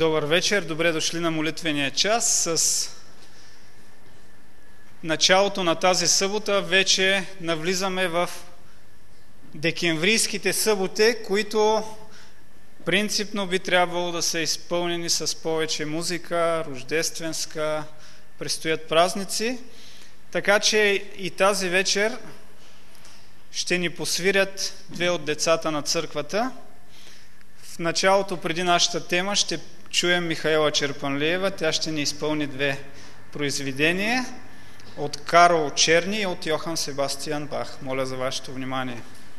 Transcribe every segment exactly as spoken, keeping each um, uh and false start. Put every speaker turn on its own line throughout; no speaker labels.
Добър вечер, добре дошли на молитвения час. С началото на тази събота вече навлизаме в декемврийските съботи, които принципно би трябвало да са изпълнени с повече музика, рождественска, предстоят празници. Така че и тази вечер ще ни посвирят две от децата на църквата. В началото, преди нашата тема, ще чуем Михаела Черпанлиева. Тя ще ни изпълни две произведения от Карл Черни и от Йохан Себастиан Бах. Моля за вашето внимание.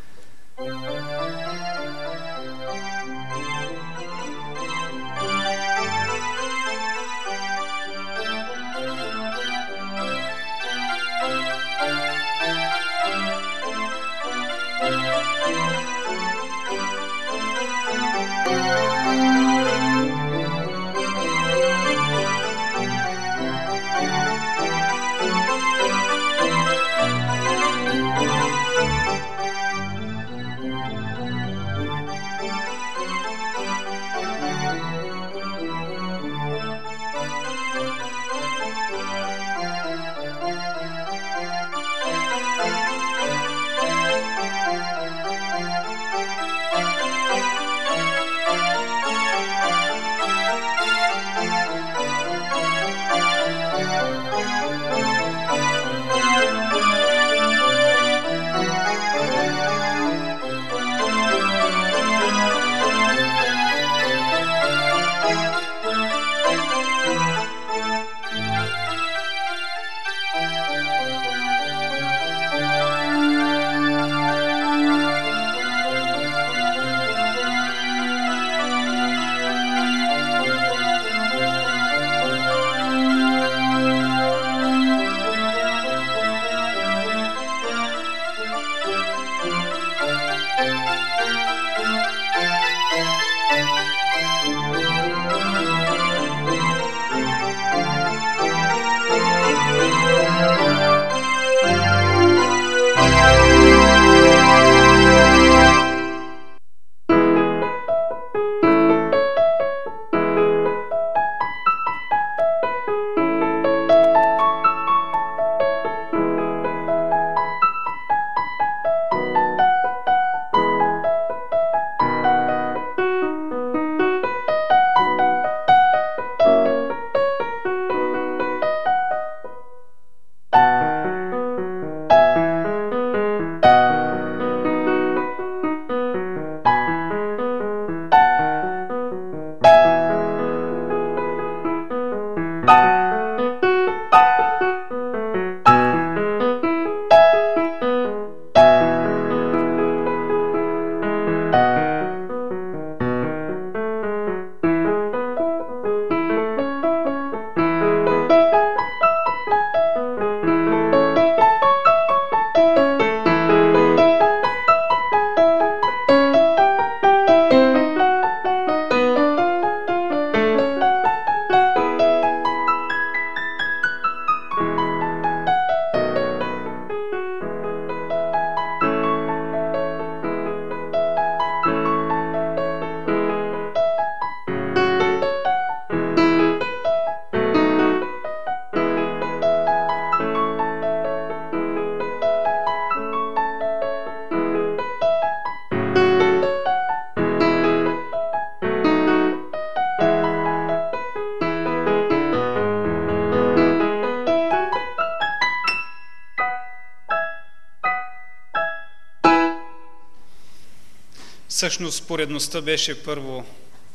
Всъщност поредността беше първо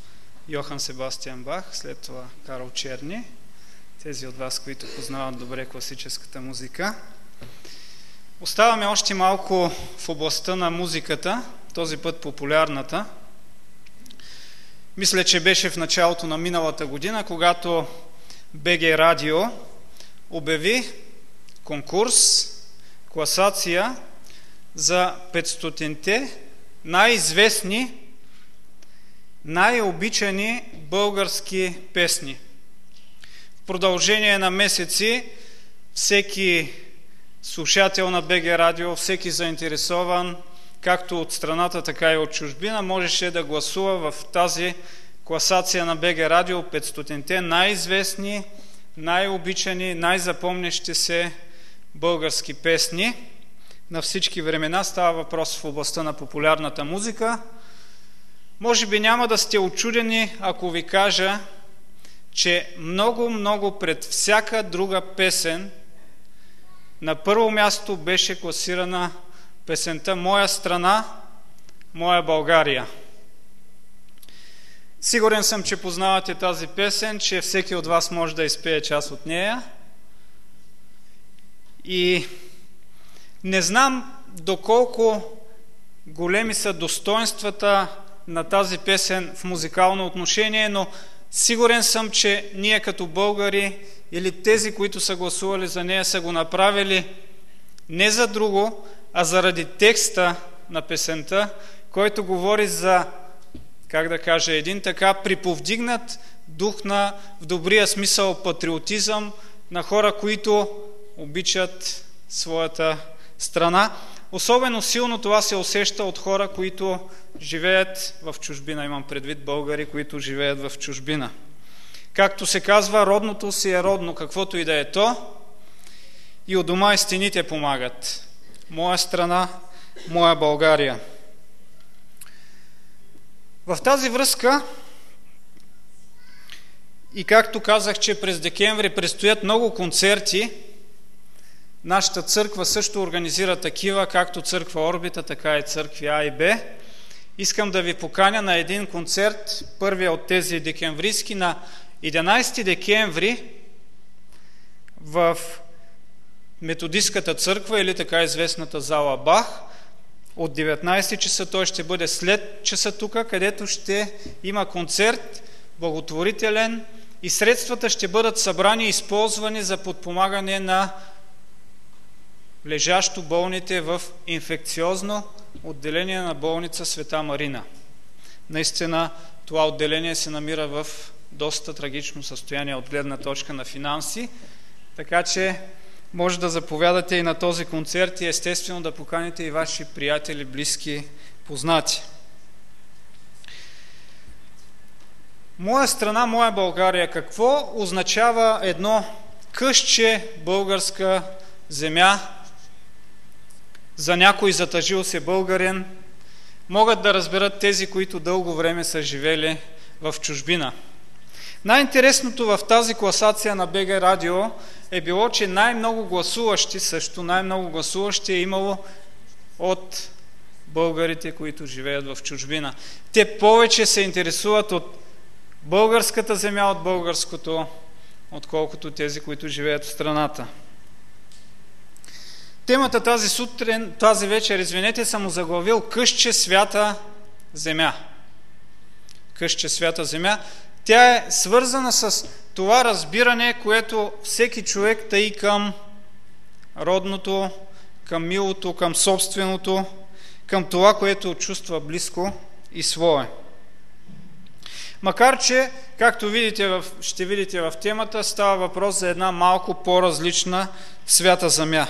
Йохан Себастиан Бах, след това Карл Черни. Тези от вас, които познават добре класическата музика. Оставаме още малко в областта на музиката, този път популярната. Мисля, че беше в началото на миналата година, когато БГ Радио обяви конкурс, класация за петстотинте най-известни, най-обичани български песни. В продължение на месеци всеки слушател на БГ Радио, всеки заинтересован, както от страната, така и от чужбина, можеше да гласува в тази
класация на БГ Радио петстотинте най-известни, най-обичани, най-запомнящи се български песни на всички времена. Става въпрос в областта на популярната музика. Може би няма да сте очудени, ако ви кажа, че много-много пред всяка друга песен на първо място беше класирана песента "Моя страна, моя България". Сигурен съм, че познавате тази песен, че всеки от вас може да изпее част от нея. И не знам доколко големи са достоинствата на тази песен в музикално отношение, но сигурен съм, че ние като българи или тези, които са гласували за нея, са го направили не за друго, а заради текста на песента, който говори за, как да кажа, един така приповдигнат дух на, в добрия смисъл, патриотизъм на хора, които обичат своята страна. Особено силно това се усеща от хора, които живеят в чужбина. Имам предвид българи, които живеят в чужбина. Както се казва, родното си е родно, каквото и да е то, и от дома и стените помагат. Моя страна, моя България. В тази връзка, и както казах, че през декември предстоят много концерти, нашата църква също организира такива, както църква Орбита, така и църкви А и Б. Искам да ви поканя на един концерт, първия от тези декемврийски, на единадесети декември в Методистката църква, или така известната зала Бах. От деветнадесети часа той ще бъде след часа тук, където ще има концерт, благотворителен, и средствата ще бъдат събрани и използвани за подпомагане на лежащо болните в инфекциозно отделение на болница Света Марина. Наистина това отделение се намира в доста трагично състояние от гледна точка на финанси, така че може да заповядате и на този концерт и естествено да поканите и ваши приятели, близки, познати. Моя страна, моя България. Какво означава едно къстче българска земя за някой затъжил се българин? Могат да разберат тези, които дълго време са живели в чужбина. Най-интересното в тази класация на БГ Радио е било, че най-много гласуващи, също най-много гласуващи е имало от българите, които живеят в чужбина. Те повече се интересуват от българската земя, от българското, отколкото тези, които живеят в страната. Темата тази сутрин, тази вечер, извинете, съм озаглавил "Къстче свята земя". Къстче свята земя. Тя е свързана с това разбиране, което всеки човек таи към родното, към милото, към собственото, към това, което чувства близко и свое. Макар че, както видите в, ще видите в темата, става въпрос за една малко по-различна свята земя.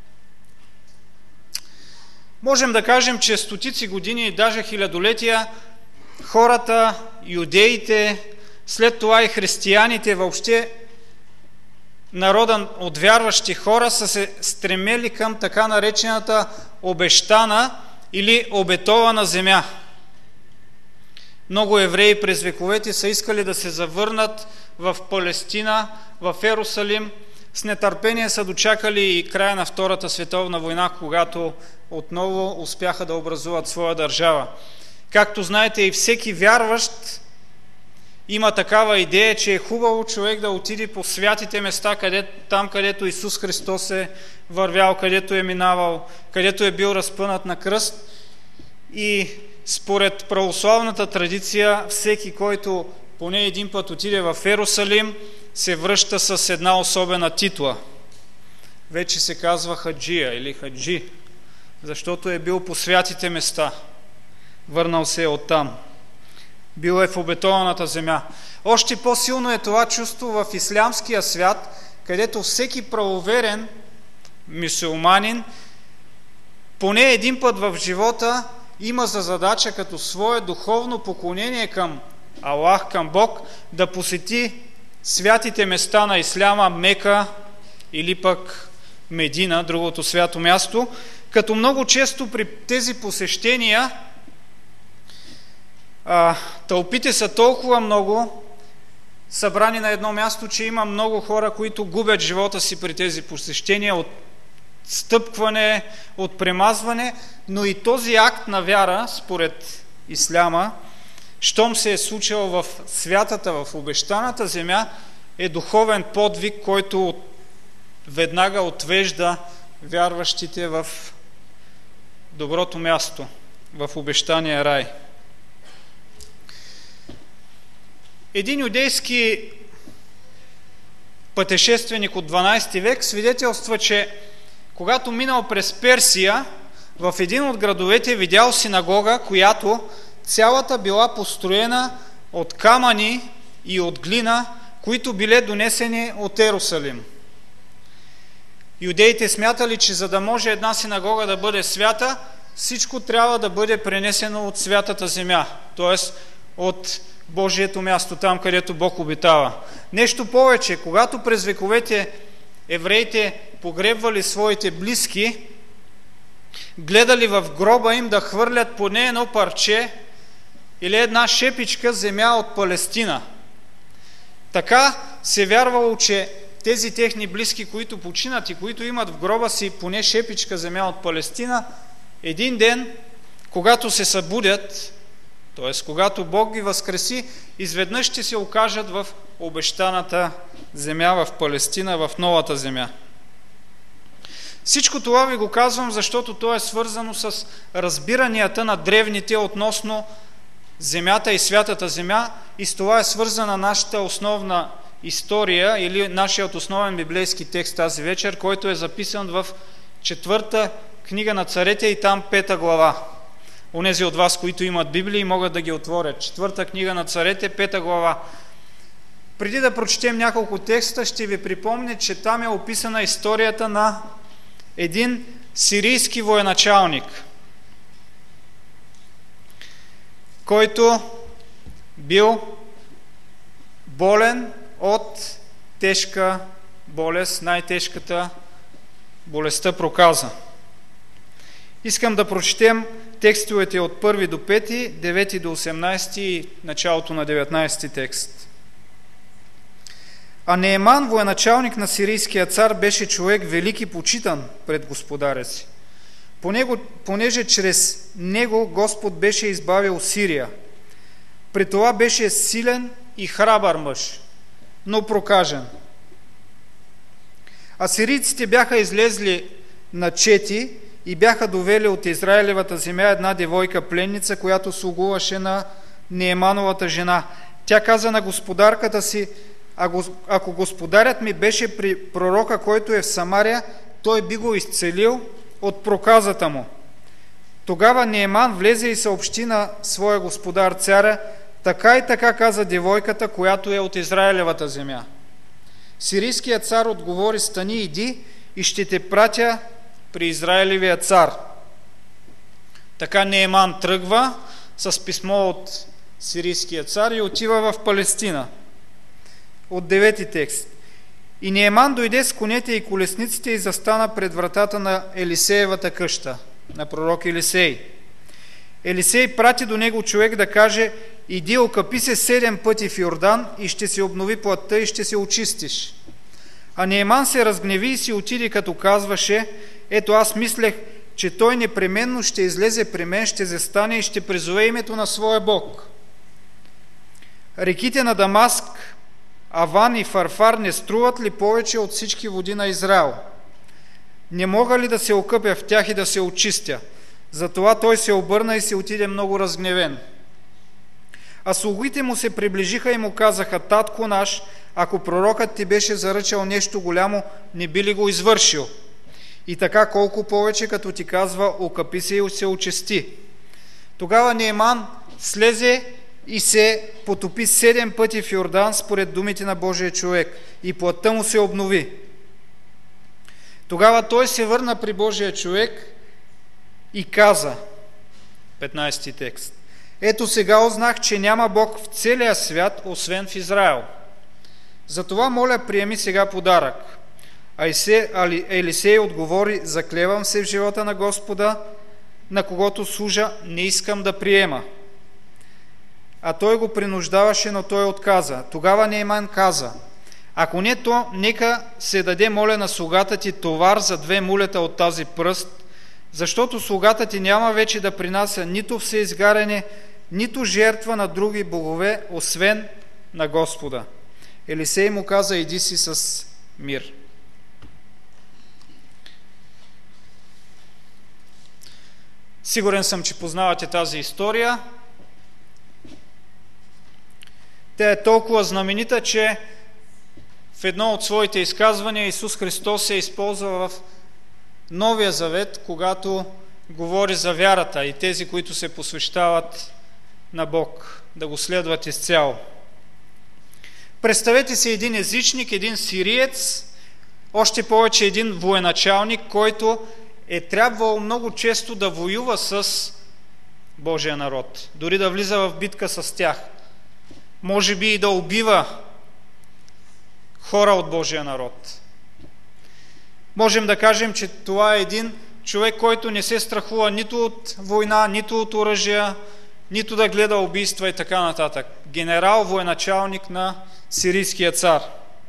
Можем да кажем, че стотици години и даже хилядолетия хората, юдеите, след това и християните, въобще народа от вярващи хора, са се стремели към така наречената обещана или обетована земя. Много евреи през вековете са искали да се завърнат в Палестина, в Йерусалим. С нетърпение са дочакали и края на Втората световна война, когато отново успяха да образуват своя държава. Както знаете, и всеки вярващ има такава идея, че е хубаво човек да отиде по святите места, къде, там където Исус Христос е вървял, където е минавал, където е бил разпънат на кръст. И според православната традиция, всеки, който поне един път отиде в Йерусалим, се връща с една особена титла. Вече се казва хаджия или хаджи, защото е бил по святите места. Върнал се е оттам. Бил е в обетованата земя. Още по-силно е това чувство в ислямския свят, където всеки правоверен мюсюлманин поне един път в живота има за задача като свое духовно поклонение към
Аллах, към Бог, да посети святите места на исляма, Мека или пък Медина, другото свято място, като много често при тези посещения а, тълпите са толкова много събрани на едно място, че има много хора, които губят живота си при тези посещения от стъпкване, от премазване, но и този акт на вяра, според исляма, щом се е случил в святата, в обещаната земя, е духовен подвиг, който веднага отвежда вярващите в доброто място, в обещания рай. Един юдейски пътешественик от дванадесети век свидетелства, че когато минал през Персия, в един от градовете видял синагога, която цялата била построена от камъни и от глина, които биле донесени от Ерусалим. Юдеите смятали, че за да може една синагога да бъде свята, всичко трябва да бъде пренесено от святата земя, т.е. от Божието място, там където Бог обитава. Нещо повече, когато през вековете евреите погребвали своите близки, гледали в гроба им да хвърлят поне едно парче или една шепичка земя от Палестина. Така се вярвало, че тези техни близки, които починат и които имат в гроба си поне шепичка земя от Палестина, един ден, когато се събудят, т.е. когато Бог ги възкреси, изведнъж ще се окажат в обещаната земя, в Палестина, в новата земя. Всичко това ви го казвам, защото то е свързано с разбиранията на древните относно земята и святата земя, и с това е свързана нашата основна история или нашият основен библейски текст тази вечер, който е записан в четвърта книга на Царете и там пета глава. Онези от вас, които имат Библии, могат да ги отворят. Четвърта книга на Царете, пета глава. Преди да прочетем няколко текста, ще ви припомня, че там е описана историята на един сирийски военачалник, който бил болен от тежка болест, най-тежката болестта проказа. Искам да прочетем текстовете от първи до пети, девети до осемнадесети и началото на деветнадесети текст. А Нееман, военачалник на сирийския цар, беше човек велик и почитан пред господаря си. Понеже чрез него Господ беше избавил Сирия. При това беше силен и храбър мъж, но прокажен. А сирийците бяха излезли на чети и бяха довели от Израилевата земя една девойка пленница, която слугуваше на Неемановата жена. Тя каза на господарката си: ако господарят ми беше при пророка, който е в Самария, той би го изцелил от проказата му. Тогава Нееман влезе и съобщи на своя господар царя: така и така каза девойката, която е от Израилевата земя. Сирийският цар отговори: стани, иди и ще те пратя при Израилевия цар. Така Нееман тръгва с писмо от сирийския цар и отива в Палестина. От девети текст. И Нееман дойде с конете и колесниците и застана пред вратата на Елисеевата къща, на пророк Елисей. Елисей прати до него човек да каже: иди, окъпи се седем пъти в Йордан и ще се обнови плътта и ще се очистиш. А Нееман се разгневи и си отиде, като казваше: ето, аз мислех, че той непременно ще излезе при мен, ще застане и ще призове името на своя Бог. Реките на Дамаск, Аван и Фарфар не струват ли повече от всички води на Израел? Не мога ли да се окъпя в тях и да се очистя? Затова той се обърна и се отиде много разгневен. А слугите му се приближиха и му казаха: татко наш, ако пророкът ти беше заръчал нещо голямо, не би ли го извършил? И така колко повече, като ти казва: окъпи се и се очисти. Тогава Нееман слезе и се потопи седем пъти в Йордан според думите на Божия човек, и плътта му се обнови. Тогава той се върна при Божия човек и каза, петнадесети текст: Ето сега узнах, че няма Бог в целия свят, освен в Израел. Затова, моля, приеми сега подарък. А Елисей отговори: заклевам се в живота на Господа, на когото служа, не искам да приема. А той го принуждаваше, но той отказа. Тогава Нейман каза: ако не то, нека се даде, моля, на слугата ти товар за две мулета от тази пръст, защото слугата ти няма вече да принася нито всеизгаряне, нито жертва на други богове, освен на Господа. Елисей му каза: иди си с мир. Сигурен съм, че познавате тази история. Тя е толкова знаменита, че в едно от своите изказвания Исус Христос се използва в Новия Завет, когато говори за вярата и тези, които се посвещават на Бог, да го следват изцяло. Представете си един езичник, един сириец, още повече един военачалник, който е трябвало много често да воюва с Божия народ, дори да влиза в битка с тях. Може би и да убива хора от Божия народ. Можем да кажем, че това е един човек, който не се страхува нито от война, нито от оръжия, нито да гледа убийства и така нататък. Генерал, военачалник на сирийския цар.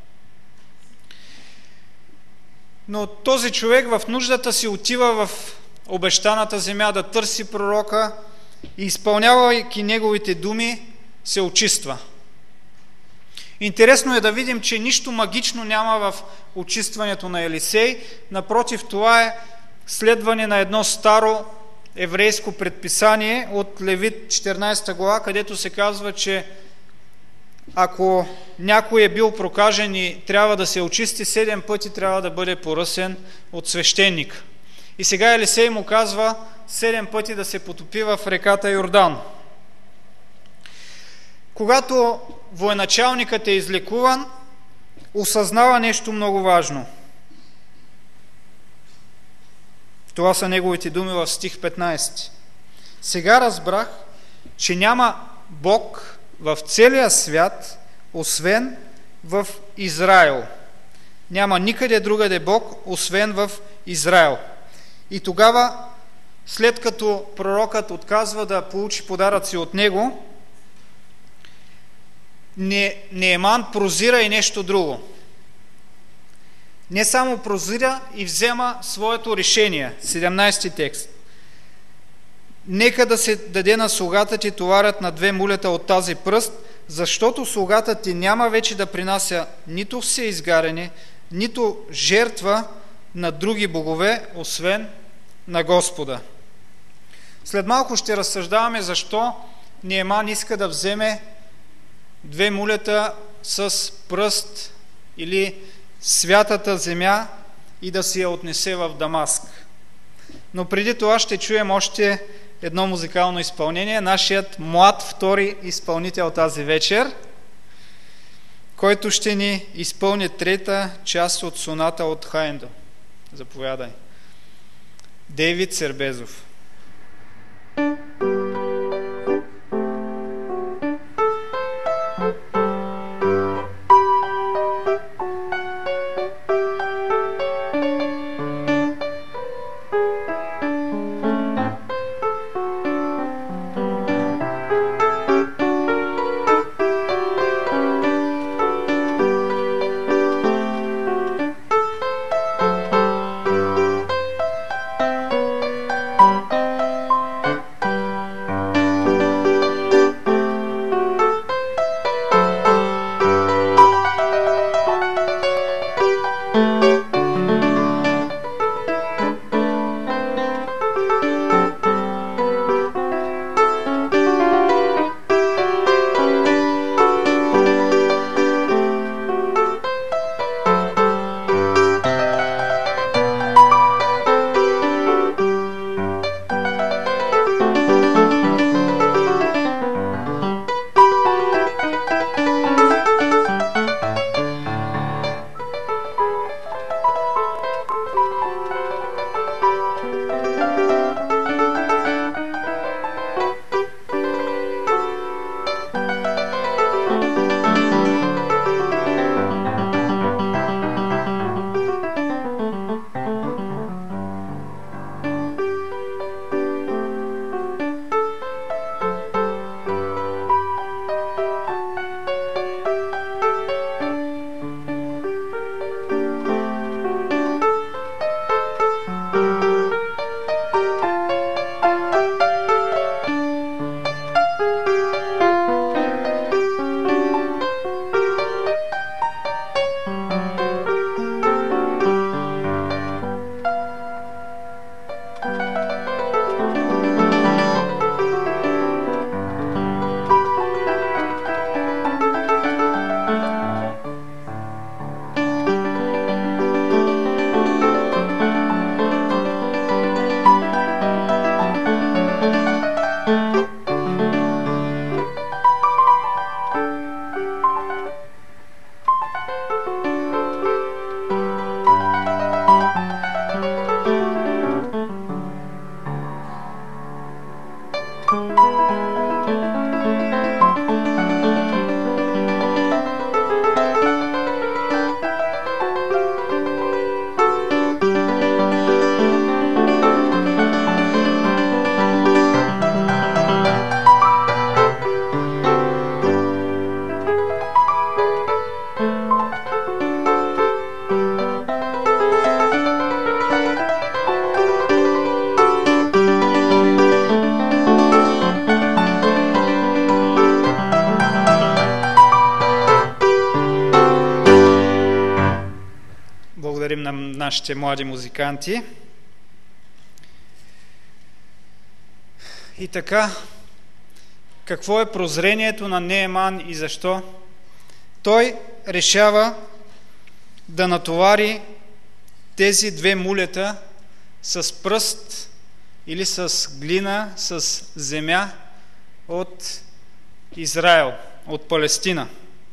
Но този човек в нуждата си отива в обещаната земя да търси пророка и, изпълнявайки неговите думи, се очиства. Интересно е да видим, че нищо магично няма в очистването на Елисей. Напротив, това е следване на едно старо еврейско предписание от Левит четиринадесета глава, където се казва, че ако някой е бил прокажен и трябва да се очисти, седем пъти трябва да бъде поръсен от свещеник. И сега Елисей му казва седем пъти да се потопи в реката Йордан. Когато военачалникът е излекуван, осъзнава нещо много важно. Това са неговите думи в стих петнадесети. Сега разбрах, че няма Бог в целия свят, освен в Израел. Няма никъде другаде Бог, освен в Израел. И тогава, след като пророкът отказва да получи подаръци от него, Нейман прозира и нещо друго. Не само прозира, и взема своето решение. седемнадесети текст. Нека да се даде на слугата ти товарът на две мулета от тази пръст, защото слугата ти няма вече да принася нито всеизгаряне, нито жертва на други богове, освен на Господа. След малко ще разсъждаваме защо Нейман иска да вземе две мулета с пръст или святата земя и да си я отнесе в Дамаск. Но преди това ще чуем още едно музикално изпълнение. Нашият млад втори изпълнител тази вечер, който ще ни изпълни трета част от соната от Хайндел. Заповядай. Дейвид Сербезов. нашите млади музиканти. И така, какво е прозрението на Нееман и защо? Той решава да натовари тези две мулета с пръст или с глина, с земя от Израел, от Палестина.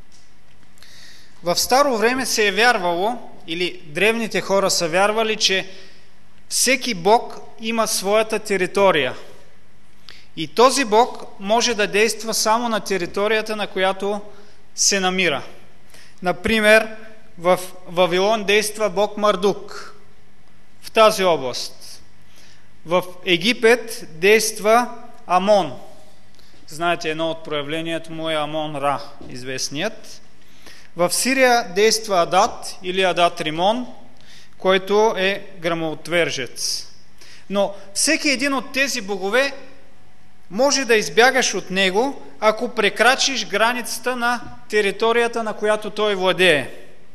В старо време се е вярвало, или древните хора са вярвали, че всеки бог има своята територия. И този бог може да действа само на територията, на която се намира. Например, в Вавилон действа бог Мардук, в тази област. В Египет действа Амон. Знаете, едно от проявлението му е Амон-Ра, известният. В Сирия действа Адат или Адат Римон, който е гръмоотвержец. Но всеки един от тези богове може да избягаш от него, ако прекрачиш границата на територията, на която той владее.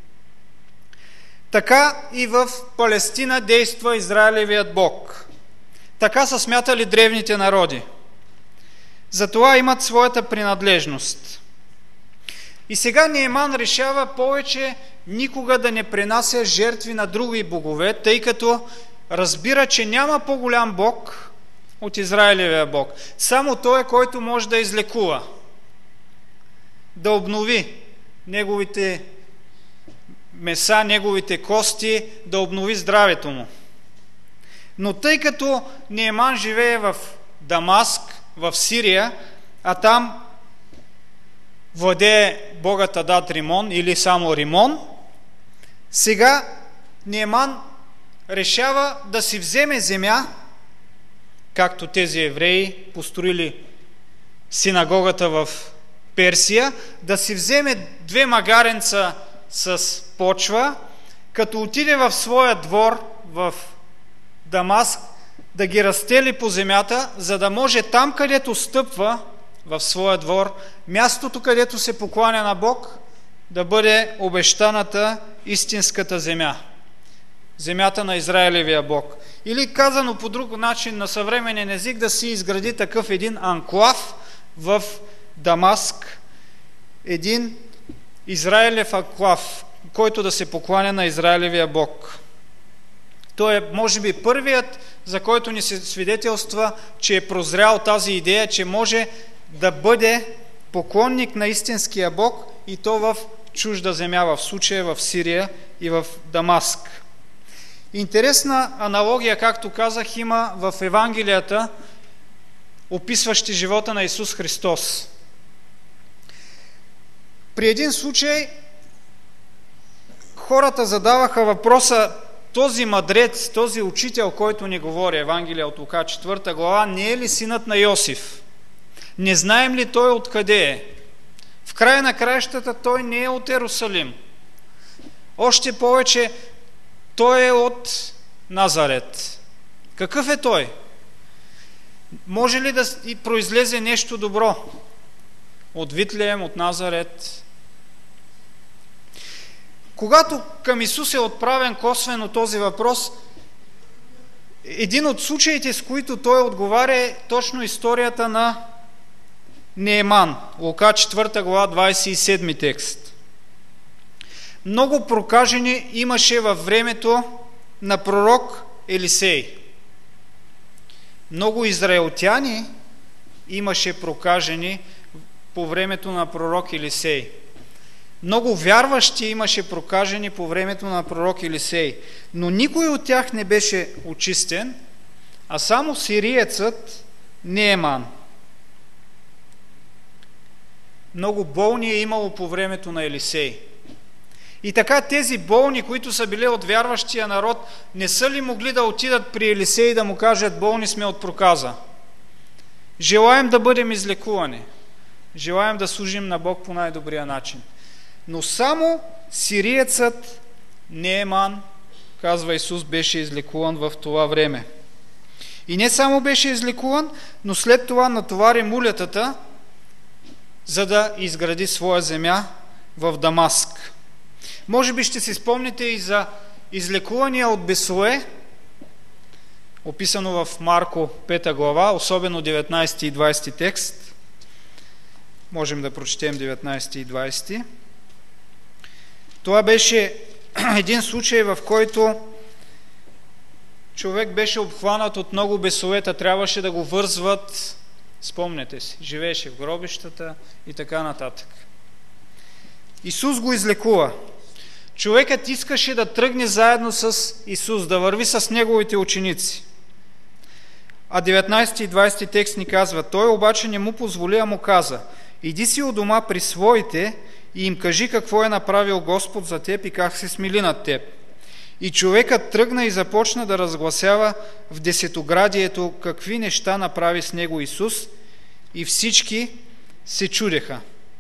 Така и в Палестина действа Израилевият Бог. Така са смятали древните народи. Затова имат своята принадлежност. И сега Нееман решава повече никога да не принася жертви на други богове, тъй като разбира, че няма по-голям Бог от Израилевия Бог. Само Той е, който може да излекува, да обнови неговите меса, неговите кости, да обнови здравето му. Но тъй като Нееман живее в Дамаск, в Сирия, а там владее богът Адат Римон или само Римон, сега Нееман решава да си вземе земя, както тези евреи построили синагогата в Персия, да си вземе две магаренца с почва, като отиде в своя двор в Дамаск, да ги разстели по земята, за да може там, където стъпва в своя двор, мястото, където се покланя на Бог, да бъде обещаната истинската земя. Земята на Израилевия Бог. Или казано по друг начин на съвременен език, да си изгради такъв един анклав в Дамаск, един Израилев анклав, който да се покланя на Израилевия Бог. Той е, може би, първият, за който ни се свидетелства, че е прозрял тази идея, че може да бъде поклонник на истинския Бог и то в чужда земя, в случая в Сирия и в Дамаск. Интересна аналогия, както казах, има в Евангелията, описващи живота на Исус Христос. При един случай хората задаваха въпроса: този мъдрец, този учител, който ни говори, Евангелие от Лука, четвърта глава, не е ли синът на Йосиф? Не знаем ли той откъде е? В края на краищата той не е от Ерусалим. Още повече, той е от Назарет. Какъв е той? Може ли да произлезе нещо добро от Витлеем, от Назарет? Когато към Исус е отправен косвено този въпрос, един от случаите, с които той отговаря, е точно историята на Нееман. Лука четвърта глава, двадесет и седми текст. Много прокажени имаше във времето на пророк Елисей. Много израелтяни имаше прокажени по времето на пророк Елисей. Много вярващи имаше прокажени по времето на пророк Елисей. Но никой от тях не беше очистен, а само сириецът Нееман. Много болни е имало по времето на Елисей. И така тези болни, които са били от вярващия народ, не са ли могли да отидат при Елисей и да му кажат: болни сме от проказа? Желаем да бъдем излекувани. Желаем да служим на Бог по най-добрия начин. Но само сириецът Нееман, казва Исус, беше излекуван в това време. И не само беше излекуван, но след това натовари мулетата, за да изгради своя земя в Дамаск. Може би ще си спомните и за излекувания от бесове, описано в Марко пета глава, особено деветнайсети и двайсети текст. Можем да прочетем деветнайсети и двайсети. Това беше един случай, в който човек беше обхванат от много бесовета, трябваше да го вързват, спомняте си, живееше в гробищата и така нататък. Исус го излекува. Човекът искаше да тръгне заедно с Исус, да върви с неговите ученици. А деветнайсети и двайсети текст ни казва: той обаче не му позволи, а му каза: иди си у дома при своите и им кажи какво е направил Господ за теб и как се смили над теб. И човекът тръгна и започна да разгласява в десетоградието какви неща направи с него Исус, и всички се чудеха.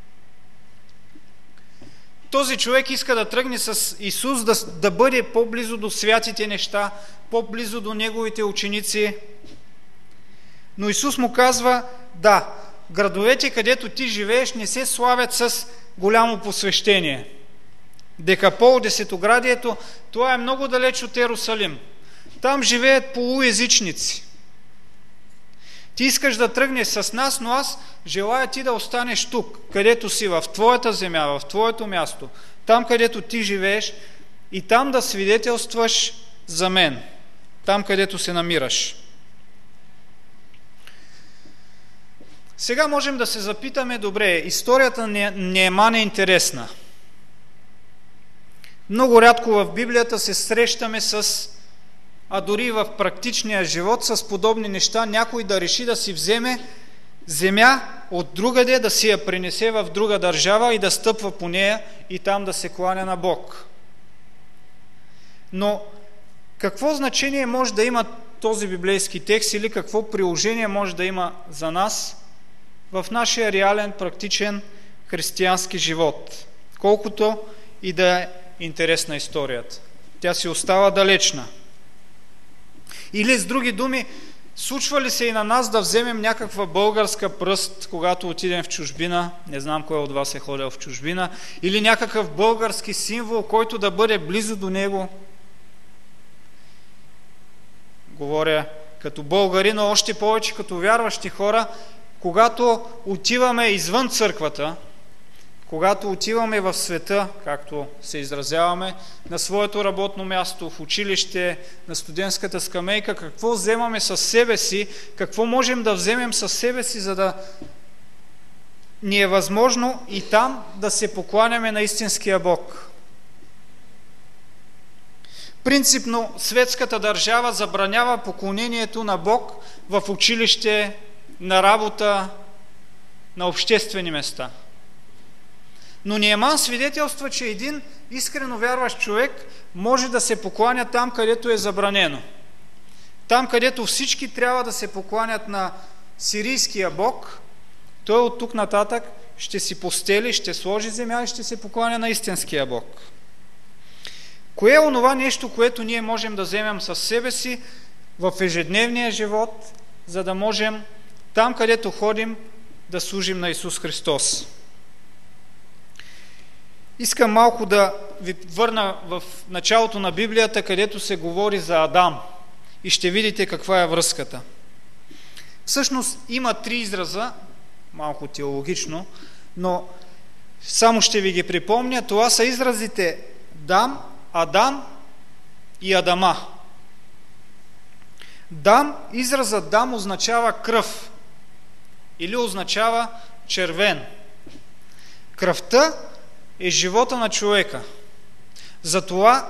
Този човек иска да тръгне с Исус, да, да бъде по-близо до святите неща, по-близо до неговите ученици. Но Исус му казва: да, градовете, където ти живееш, не се славят с голямо посвещение. Декапол, десетоградието, това е много далеч от Ерусалим. Там живеят полуезичници. Ти искаш да тръгнеш с нас, но аз желая ти да останеш тук, където си, в твоята земя, в твоето място, там, където ти живееш, и там да свидетелстваш за мен, там, където се намираш. Сега можем да се запитаме: добре, историята на Нееман е интересна. Много рядко в Библията се срещаме с, а дори в практичния живот, с подобни неща, някой да реши да си вземе земя от другаде, да си я принесе в друга държава и да стъпва по нея и там да се кланя на Бог. Но какво значение може да има този библейски текст или какво приложение може да има за нас в нашия реален, практичен християнски живот, колкото и да е интересна историята? Тя си остава далечна. Или с други думи, случва ли се и на нас да вземем някаква българска пръст, когато отидем в чужбина, не знам кой от вас е ходил в чужбина, или някакъв български символ, който да бъде близо до него? Говоря като българи, но още повече като вярващи хора, когато отиваме извън църквата, когато отиваме в света, както се изразяваме, на своето работно място, в училище, на студентската скамейка, какво вземаме със себе си, какво можем да вземем със себе си, за да ни е възможно и там да се покланяме на истинския Бог. Принципно светската държава забранява поклонението на Бог в училище, на работа, на обществени места. Но Нееман свидетелства, че един искрено вярващ човек може да се покланя там, където е забранено. Там, където всички трябва да се покланят на сирийския бог, той от тук нататък ще си постели, ще сложи земя и ще се покланя на истинския Бог. Кое е онова нещо, което ние можем да вземем със себе си в ежедневния живот, за да можем там, където ходим, да служим на Исус Христос? Искам малко да ви върна в началото на Библията, където се говори за Адам, и ще видите каква е връзката. Всъщност има три израза, малко теологично, но само ще ви ги припомня. Това са изразите Дам, Адам и Адама. Дам, изразът Дам означава кръв или означава червен. Кръвта е живота на човека. Затова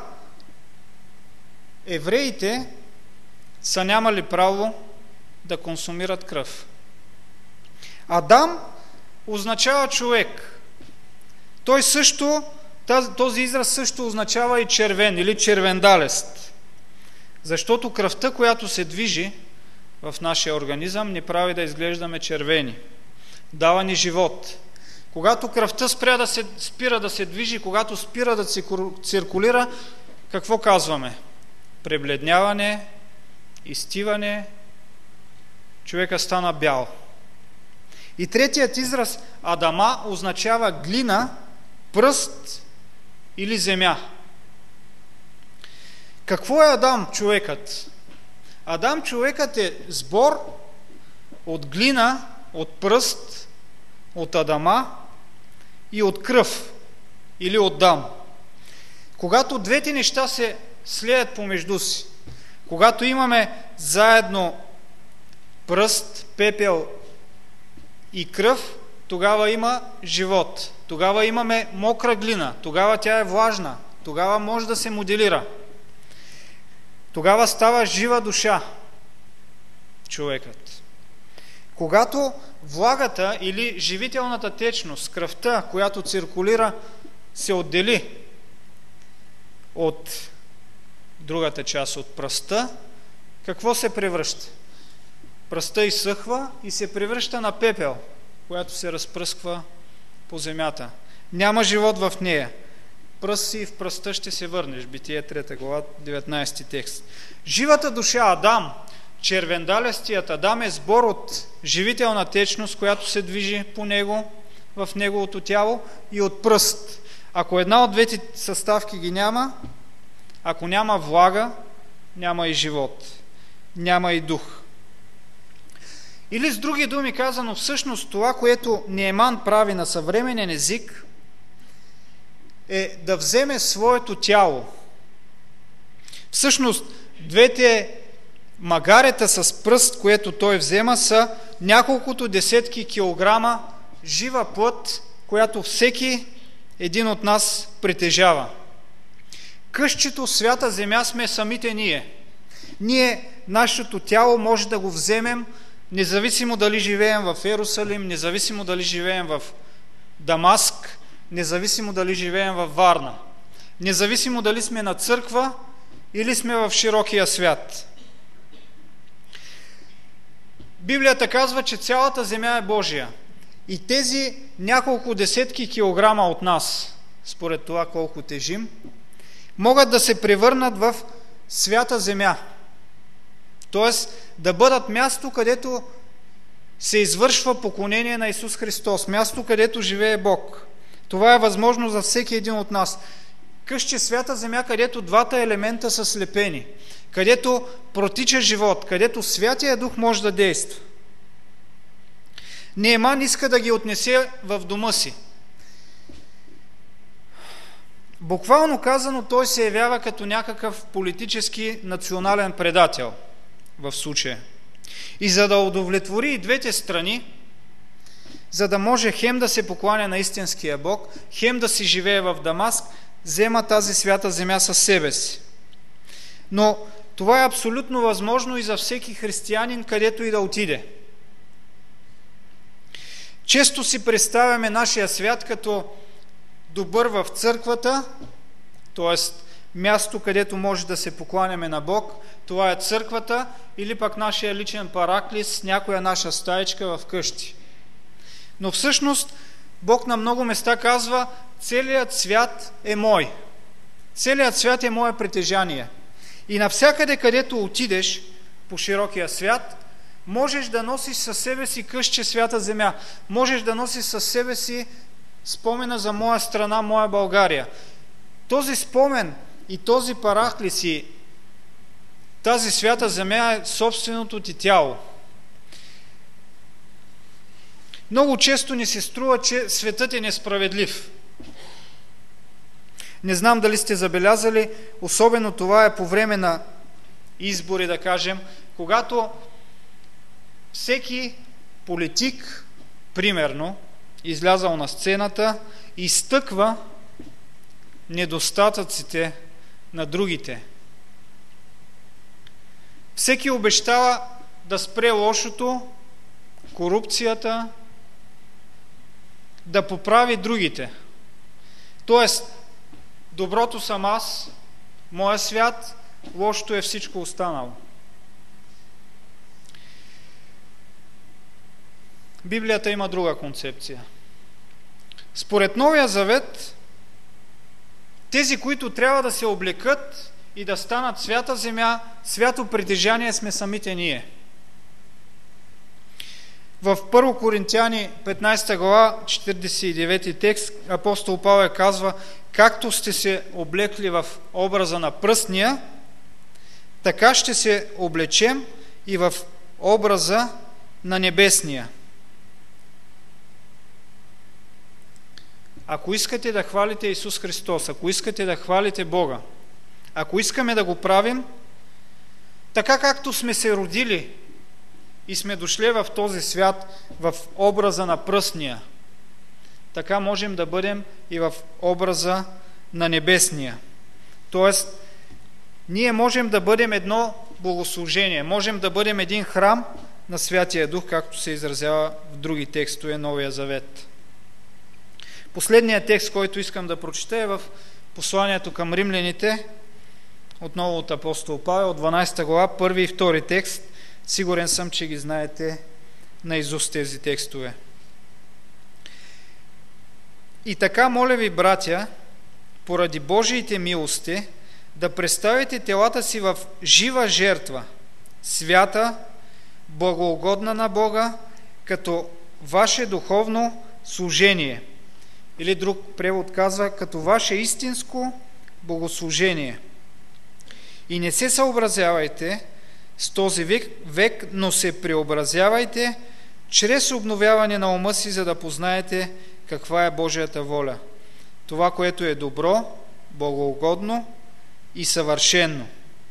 евреите са нямали право да консумират кръв. Адам означава човек. Той също, този израз също означава и червен или червендалест. Защото кръвта, която се движи в нашия организъм, ни прави да изглеждаме червени. Дава ни живот. Когато кръвта спира да се, спира да се движи, когато спира да циркулира, какво казваме? Пребледняване, изтиване, човека стана бял. И третият израз Адама означава глина, пръст или земя. Какво е Адам, човекът? Адам, човекът е сбор от глина, от пръст, от адама и от кръв или от дам. Когато двете неща се слеят помежду си, когато имаме заедно пръст, пепел и кръв, тогава има живот. Тогава имаме мокра глина, тогава тя е влажна, тогава може да се моделира. Тогава става жива душа човекът. Когато влагата или живителната течност, кръвта, която циркулира, се отдели от другата част, от пръста, какво се превръща? Пръста изсъхва и се превръща на пепел, която се разпръсква по земята. Няма живот в нея. Пръст си и в пръста ще се върнеш. Битие трета глава, деветнайсети текст. Живата душа Адам, червендалестият Адам, е сбор от живителна течност, която се движи по него, в неговото тяло, и от пръст. Ако една от двете съставки ги няма, ако няма влага, няма и живот, няма и дух. Или с други думи казано, всъщност това, което Нееман прави на съвременен език, е да вземе своето тяло. Всъщност, двете магарета с пръст, което той взема, са няколкото десетки килограма жива плът, която всеки един от нас притежава. Къщето свята земя сме самите ние. Ние, нашето тяло, може да го вземем, независимо дали живеем в Ерусалим, независимо дали живеем в Дамаск, независимо дали живеем във Варна, независимо дали сме на църква или сме в широкия свят. Библията казва, че цялата земя е Божия и тези няколко десетки килограма от нас, според това колко тежим, могат да се превърнат в свята земя. Т.е. да бъдат място, където се извършва поклонение на Исус Христос, място, където живее Бог. Това е възможно за всеки един от нас. Къще свята земя, където двата елемента са слепени, където протича живот, където Святия Дух може да действа. Нееман иска да ги отнесе в дома си. Буквално казано, той се явява като някакъв политически национален предател в случая. И за да удовлетвори и двете страни, за да може хем да се покланя на истинския Бог, хем да си живее в Дамаск, взема тази свята земя със себе си. Но това е абсолютно възможно и за всеки християнин, където и да отиде. Често си представяме нашия свят като добър в църквата, т.е. място, където може да се покланяме на Бог, това е църквата, или пък нашия личен параклис, някоя наша стаечка в къщи. Но всъщност Бог на много места казва, целият свят е мой. Целият свят е мое притежание. И навсякъде, където отидеш по широкия свят, можеш да носиш със себе си къстче свята земя. Можеш да носиш със себе си спомена за моя страна, моя България. Този спомен и този параклис и тази свята земя е собственото ти тяло. Много често ни се струва, че светът е несправедлив. Не знам дали сте забелязали, особено това е по време на избори, да кажем, когато всеки политик, примерно, излязал на сцената, изтъква недостатъците на другите. Всеки обещава да спре лошото, корупцията, да поправи другите. Тоест, доброто съм аз, моя свят, лошото е всичко останало. Библията има друга концепция. Според Новия Завет, тези, които трябва да се облекат и да станат свята земя, свято притежание сме самите ние. В първо Коринтияни петнайсета глава, четиридесет и девети текст, апостол Павел казва, както сте се облекли в образа на пръстния,
така ще се облечем и в образа на небесния. Ако искате да хвалите Исус Христос, ако искате да хвалите Бога, ако искаме да го правим, така както сме се родили и сме дошли в този свят в образа на пръстния, така можем да бъдем и в образа на небесния. Тоест, ние можем да бъдем едно богослужение, можем да бъдем един храм на Святия Дух, както се изразява в други текстове Новия Завет. Последният текст, който искам да прочета, е в посланието към римляните, отново от апостол Павел, дванадесета глава, първи и втори текст. Сигурен съм, че ги знаете наизуст тези текстове. И така, моля ви, братя, поради Божиите милости, да представите телата си в жива жертва, свята, благоугодна на Бога, като ваше духовно служение. Или друг превод казва, като ваше истинско богослужение. И не се съобразявайте с този век, век, но се преобразявайте чрез обновяване на ума си, за да познаете каква е Божията воля. Това, което е добро, благоугодно и съвършено.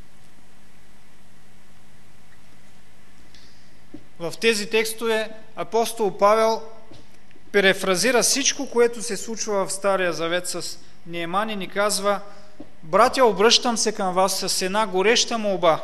В тези текстове апостол Павел перефразира всичко, което се случва в Стария Завет с Нееман и ни казва: братя, обръщам се към вас с една гореща молба.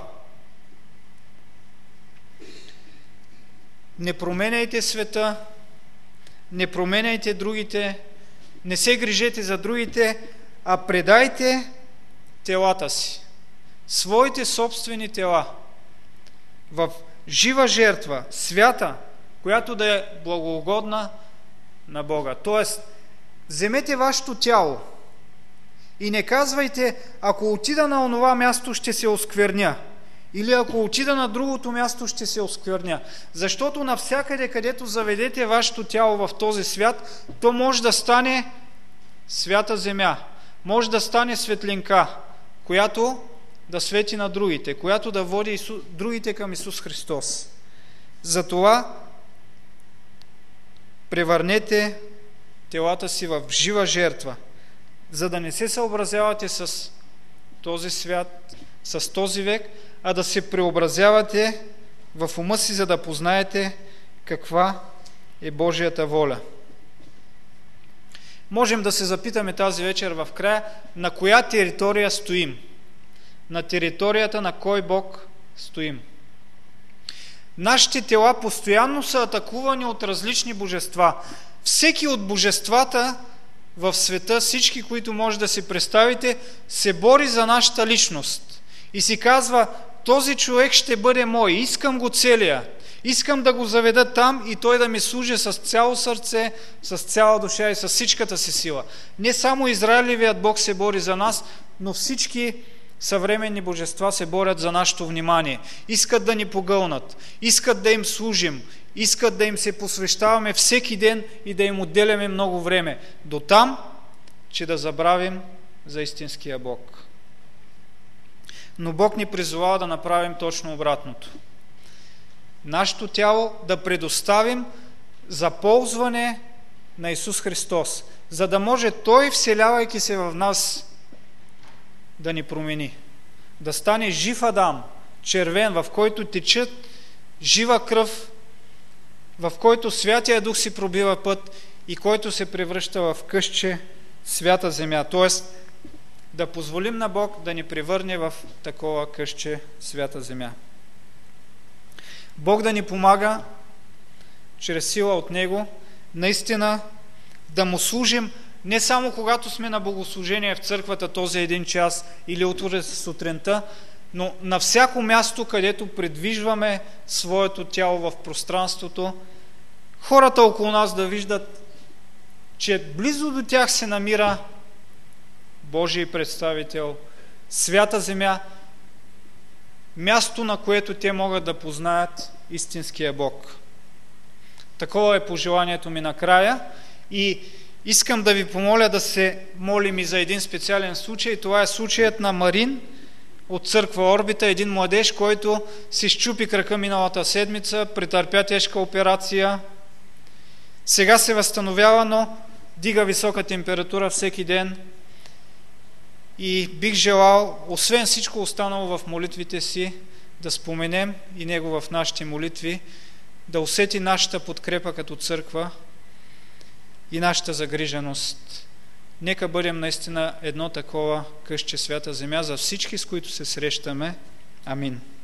Не променяйте света, не променяйте другите, не се грижете за другите, а предайте телата си, своите собствени тела, в жива жертва, свята, която да е благоугодна на Бога. Тоест, вземете вашето тяло и не казвайте, ако отида на онова място, ще се оскверня, или ако отида на другото място, ще се оскверня. Защото навсякъде, където заведете вашето тяло в този свят, то може да стане свята земя, може да стане светлинка, която да свети на другите, която да води Исус, другите към Исус Христос. Затова превърнете телата си в жива жертва, за да не се съобразявате с този свят, с този век, а да се преобразявате в ума си, за да познаете каква е Божията воля. Можем да се запитаме тази вечер в края, на коя територия стоим? На територията на кой Бог стоим? Нашите тела постоянно са атакувани от различни божества. Всеки от божествата в света, всички, които може да си представите, се бори за нашата личност. И си казва, този човек ще бъде мой, искам го целия, искам да го заведа там и той да ми служи с цяло сърце, с цяла душа и с всичката си сила. Не само Израилевият Бог се бори за нас, но всички съвременни божества се борят за нашето внимание. Искат да ни погълнат, искат да им служим, искат да им се посвещаваме всеки ден и да им отделяме много време. До там, че да забравим за истинския Бог. Но Бог ни призовава да направим точно обратното. Нашето тяло да предоставим за ползване на Исус Христос, за да може Той, вселявайки се в нас, да ни промени. Да стане жив Адам, червен, в който течат жива кръв, в който Святия Дух си пробива път и който се превръща в къстче свята земя. Тоест, да позволим на Бог да ни превърне в такова къстче свята земя. Бог да ни помага чрез сила от Него наистина да Му служим не само когато сме на богослужение в църквата този един час или утре сутринта, но на всяко място, където придвижваме своето тяло в пространството, хората около нас да виждат, че близо до тях се намира Божий представител, свята земя, място, на което те могат да познаят истинския Бог. Такова е пожеланието ми накрая и искам да ви помоля да се молим и за един специален случай. Това е случаят на Марин
от църква Орбита, един младеж, който си счупи крака миналата седмица, претърпя тежка операция. Сега се възстановява, но дига висока температура всеки ден. И бих желал, освен всичко останало в молитвите си, да споменем и него в нашите молитви, да усети нашата подкрепа като църква и нашата загриженост. Нека бъдем наистина едно такова късче свята земя за всички, с които се срещаме. Амин.